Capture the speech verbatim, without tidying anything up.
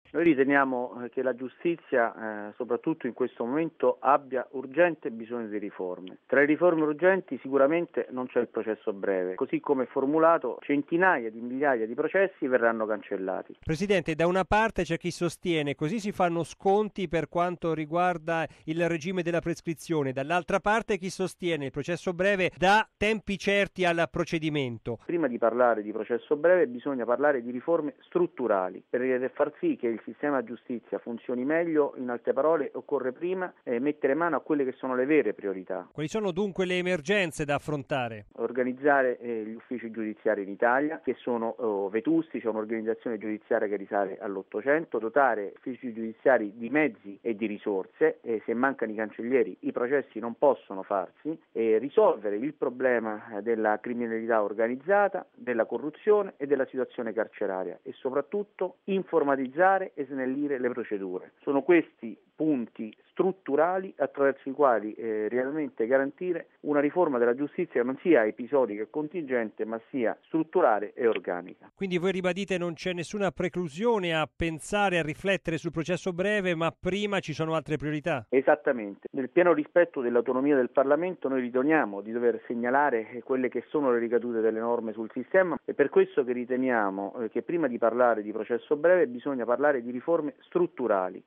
Noi riteniamo che la giustizia, eh, soprattutto in questo momento, abbia urgente bisogno di riforme. Tra le riforme urgenti sicuramente non c'è il processo breve. Così come formulato, centinaia di migliaia di processi verranno cancellati. Presidente, da una parte c'è chi sostiene così si fanno sconti per quanto riguarda il regime della prescrizione, dall'altra parte chi sostiene il processo breve dà tempi certi al procedimento. Prima di parlare di processo breve bisogna parlare di riforme strutturali per far sì che il sistema giustizia funzioni meglio. In altre parole, occorre prima eh, mettere mano a quelle che sono le vere priorità. Quali sono dunque le emergenze da affrontare? Organizzare eh, gli uffici giudiziari in Italia, che sono oh, vetusti, c'è un'organizzazione giudiziaria che risale all'Ottocento, dotare uffici giudiziari di mezzi e di risorse, eh, se mancano i cancellieri i processi non possono farsi, eh, risolvere il problema della criminalità organizzata, della corruzione e della situazione carceraria e soprattutto informatizzare e snellire le procedure. Sono questi punti strutturali attraverso i quali eh, realmente garantire una riforma della giustizia che non sia episodica e contingente, ma sia strutturale e organica. Quindi voi ribadite non c'è nessuna preclusione a pensare, a riflettere sul processo breve, ma prima ci sono altre priorità? Esattamente. Nel pieno rispetto dell'autonomia del Parlamento noi riteniamo di dover segnalare quelle che sono le ricadute delle norme sul sistema e per questo che riteniamo eh, che prima di parlare di processo breve bisogna parlare di riforme strutturali